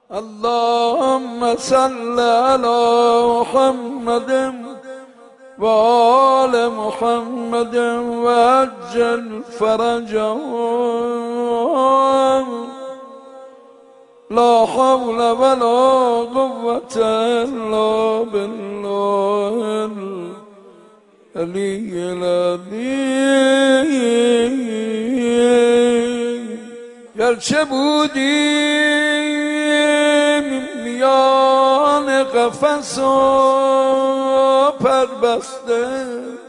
اللهم صل على محمد وآل محمد وعجل فرجهم لا حول ولا قوة إلا بالله العلي العظيم. گرچه بودیم میان قفس و پربسته،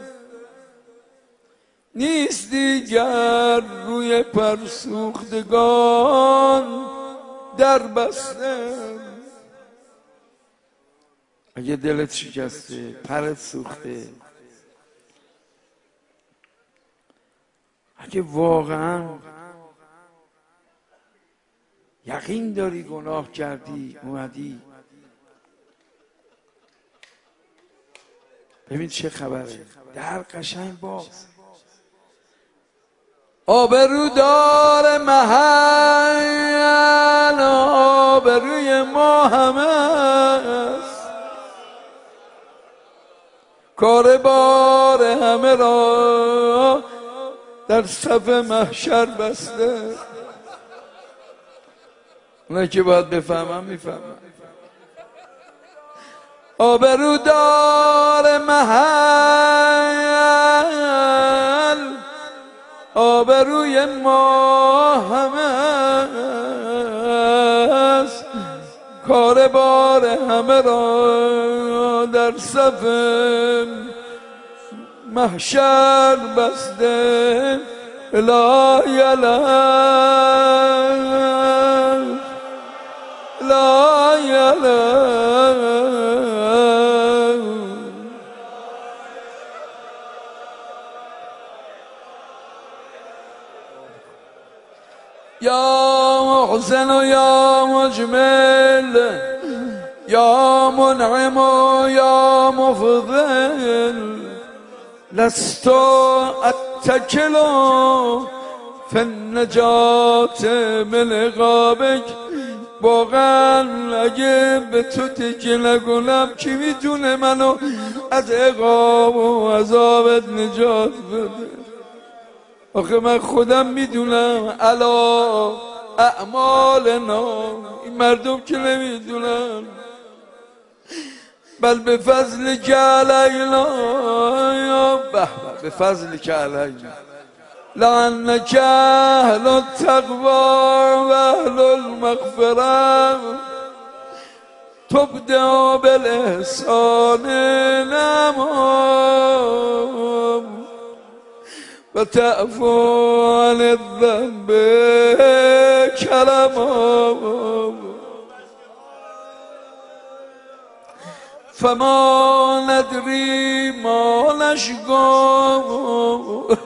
نیست دیگر روی پرسوختگان در بسته. اگه دلت شکسته، پرت سوخته، اگه واقعا یقین داری گناه کردی، اومدی ببین چه خبره، در قشنگ باز. آبرودار محل آبروی ما همه است، کار بار همه را در صف محشر بسته. اونایی که باید بفهمم میفهمم. آبرودار محل آبروی ما همه است، کار بار همه را در صف محشر بسته. لا یلم لا یلم یا محسن و یا مجمل یا منعم و یا مفضل، لست اتکل فی النجات من عقابک. واقعا اگه به تو تکیه نکنم کی میتونه منو از عقاب و عذابت نجات بده؟ آخه من خودم میدونم الا اعمالنا، این مردم که نمیدونن. بل به فضل که علینا، به به فضل که علینا، لعنک اهل التقوی و اهل المغفرة تبدأ بالاحسان نمام و تعفو عن الذنب کرمام. فما ندری ما نشگام،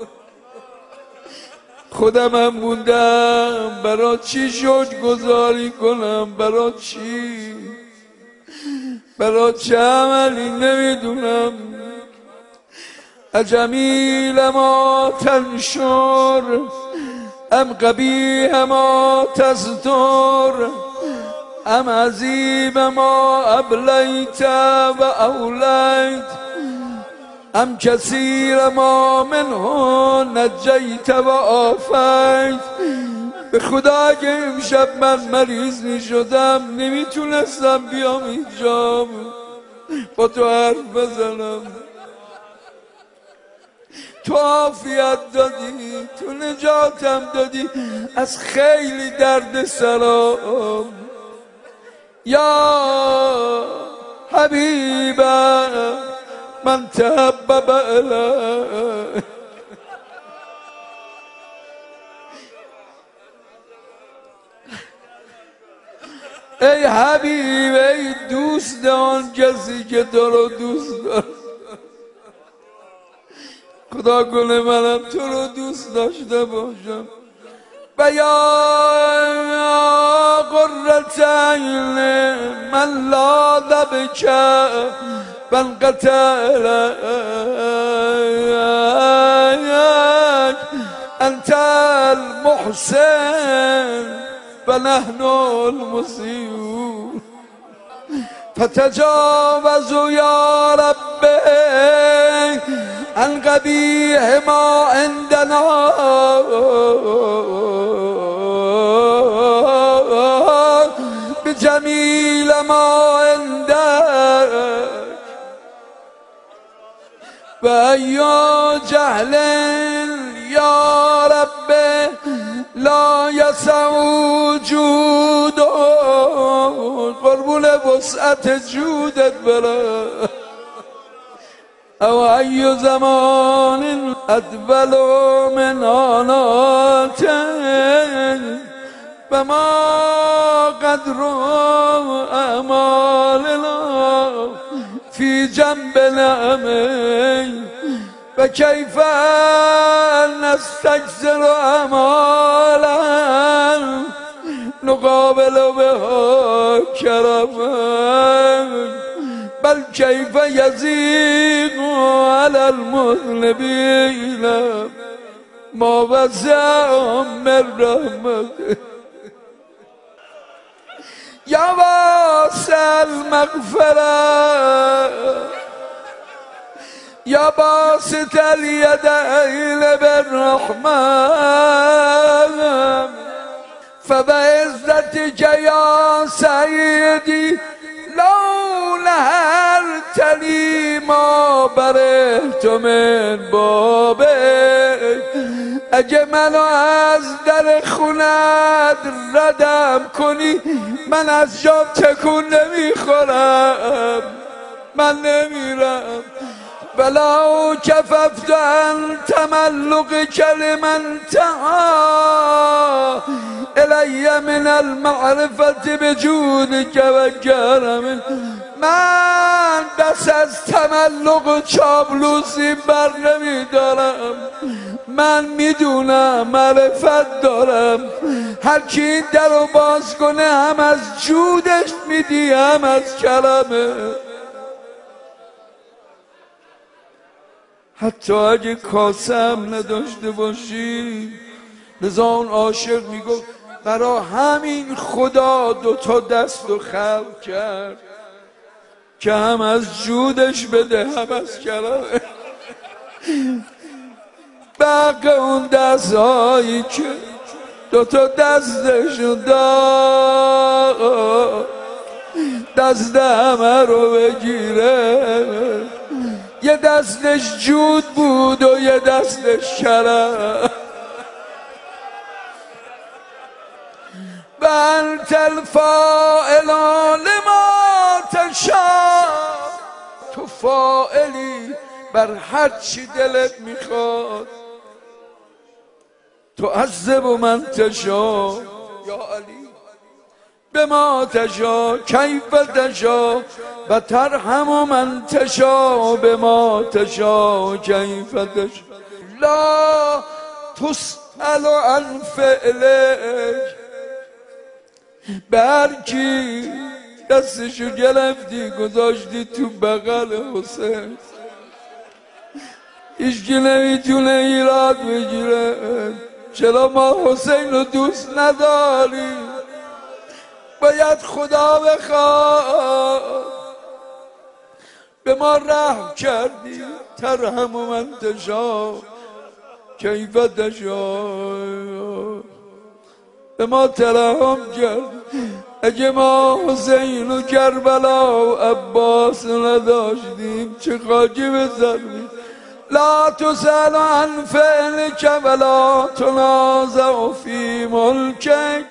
خودم هم موندم برای چی شکر گذاری کنم، برای چی، برای چه عملی نمیدونم. اجمیل ما تنشر ام قبیح ما تستر، ام عظیم ما ابلیت و اولیت، ام کثیر ما منه نجیت و آفیت. به خدا که امشب من مریض می شدم نمیتونستم بیام اینجا با تو حرف بزنم. تو عافیت دادی، تو نجاتم دادی از خیلی درد سرام. یا حبیبه من تحبب الیه، ای حبیب، ای دوست آن کسی که تو رو دوست دارد. خدا کنه منم تو رو دوست داشته باشم. و یا قرة عین من لاذ بک فانقطع الیک، انت المحسن فنحن المسيئون فتجاوزوا يا رب عن قبيح ما عندنا بجميل ما عندك وأي جهل يا رب لا يسع وجود قربون وسعت جودت بلا او اي زمان ادبل من آناتك فما قدر اعمالنا في جنب نعمه فكيف نستكثر اعمالا نقابل بها كرما بل كيف يزيغ على المذنبين ما وسع من رحمته يا واسع المغفرة يا باسط اليدين بالرحمن فبعزتك يا سيدي لو نهرتني ما برهت من بابك اگه منو از در خونت ردم کنی من از جام تکون نمیخورم من نمیرم ولو كففت عن تملق كلمن تعا إلي من المعرفة بجودك وكرم من دست از تملق چابلوسی بر نمیدارم من میدونم معرفت دارم هر کی این در رو باز کنه هم از جودش میدی هم از کرمه حتی اگه کاسه هم نداشته باشی لذا اون عاشق میگفت برا همین خدا دوتا دست رو خلق کرد که هم از جودش بده هم از کرمه بقیه اون دست هایی که دوتا دستشون داد دست همه رو بگیره یه دستش جود بود و یه دستش کرم بنت الفاعل لما تشاء تو فاعلی بر هر چی دلت میخواد تو عذب و من تشاء یا علی به ما تشاء کیف تشاء و ترحم من تشاء به ما تشاء کیف تشاء لا تسأل عن فعلک برکی دستشو گرفتی گذاشتی تو بغل حسین هیچکی نمیتونه ایراد بگیره چرا ما حسین رو دوست نداریم باید خدا بخواد به ما رحم کردی ترحم من تشاء کیف تشاء به ما ترحم کرد اگه ما حسین و کربلا و عباس نداشتیم چه خاکی بزنیم لا تسأل عن فعلك ولا تنازع في ملكك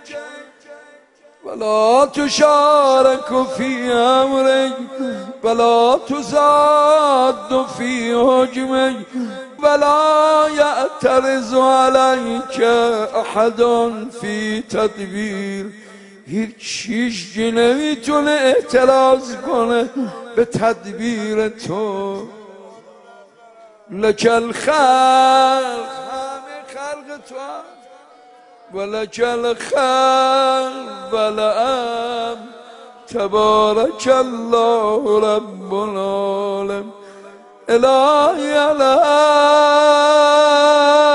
ولا تشارك في أمرك ولا تزاد في حكمك ولا يعترض عليك أحد في تدبير هیچ چیزی نمیتونه اعتراض کنه به تدبیر تو لك الخلق همه خلق تو ولك الخلق والأمر تبارك الله رب العالمين إلهي الأمر